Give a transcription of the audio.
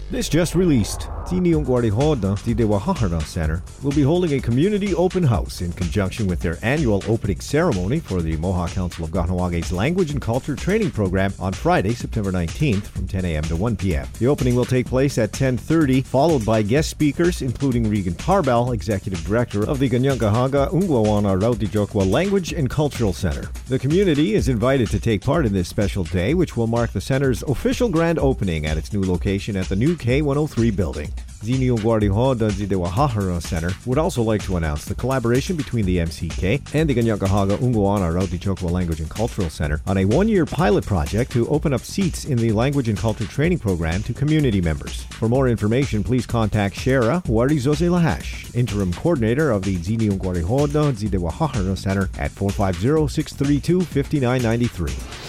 This just released. Tiniung Guardihoda di Dewahahara Center will be holding a community open house in conjunction with their annual opening ceremony for the Mohawk Council of Kaho'age's Language and Culture Training Program on Friday, September 19th from 10 a.m. to 1 p.m. The opening will take place at 10:30, followed by guest speakers including Regan Tarbell, Executive Director of the Kanien'kehá:ka Ungwawana Rautijokwa Language and Cultural Center. The community is invited to take part in this special day, which will mark the center's official grand opening at its new location at the new K103 building. Tiniung Guardihoda di Dewahahara Center would also like to announce the collaboration between the MCK and the Kanien'kehá:ka Ungwawana Rautijokwa Language and Cultural Center on a one-year pilot project to open up seats in the Language and Culture Training Program to community members. For more information, please contact Shara Huarizoze Lahash, Interim Coordinator of the Tiniung Guardihoda di Dewahahara Center at 450-632-5993.